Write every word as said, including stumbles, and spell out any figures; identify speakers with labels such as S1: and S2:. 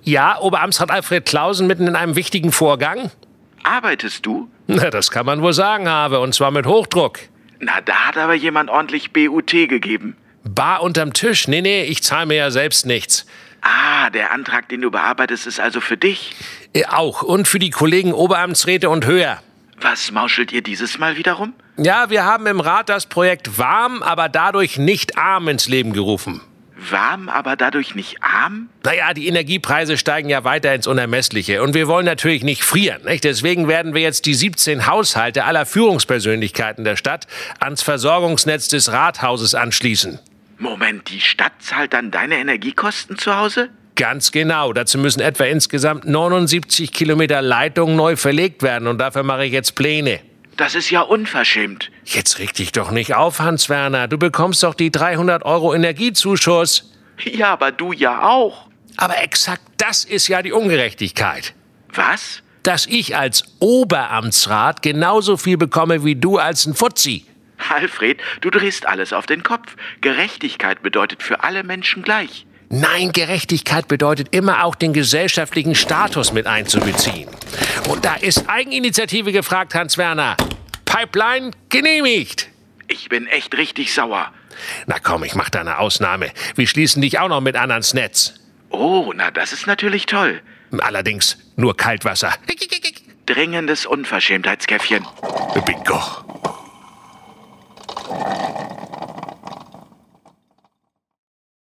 S1: Ja, Oberamtsrat Alfred Clausen mitten in einem wichtigen Vorgang?
S2: Arbeitest du?
S1: Na, das kann man wohl sagen, Habe, und zwar mit Hochdruck.
S2: Na, da hat aber jemand ordentlich B U T gegeben.
S1: Bar unterm Tisch? Nee, nee, ich zahle mir ja selbst nichts.
S2: Ah, der Antrag, den du bearbeitest, ist also für dich?
S1: Äh, auch. Und für die Kollegen Oberamtsräte und höher.
S2: Was mauschelt ihr dieses Mal wiederum?
S1: Ja, wir haben im Rat das Projekt Warm, aber dadurch nicht arm ins Leben gerufen.
S2: Warm, aber dadurch nicht arm?
S1: Naja, die Energiepreise steigen ja weiter ins Unermessliche. Und wir wollen natürlich nicht frieren, nicht? Deswegen werden wir jetzt die siebzehn Haushalte aller Führungspersönlichkeiten der Stadt ans Versorgungsnetz des Rathauses anschließen.
S2: Moment, die Stadt zahlt dann deine Energiekosten zu Hause?
S1: Ganz genau. Dazu müssen etwa insgesamt neunundsiebzig Kilometer Leitungen neu verlegt werden. Und dafür mache ich jetzt Pläne.
S2: Das ist ja unverschämt.
S1: Jetzt reg dich doch nicht auf, Hans-Werner. Du bekommst doch die dreihundert Euro Energiezuschuss.
S2: Ja, aber du ja auch.
S1: Aber exakt das ist ja die Ungerechtigkeit.
S2: Was?
S1: Dass ich als Oberamtsrat genauso viel bekomme wie du als ein Fuzzi.
S2: Alfred, du drehst alles auf den Kopf. Gerechtigkeit bedeutet für alle Menschen gleich.
S1: Nein, Gerechtigkeit bedeutet immer auch den gesellschaftlichen Status mit einzubeziehen. Und da ist Eigeninitiative gefragt, Hans-Werner. Pipeline genehmigt.
S2: Ich bin echt richtig sauer.
S1: Na komm, ich mach da eine Ausnahme. Wir schließen dich auch noch mit an ans Netz.
S2: Oh, na das ist natürlich toll.
S1: Allerdings nur Kaltwasser.
S2: Dringendes Unverschämtheitskäffchen.
S1: Bingo.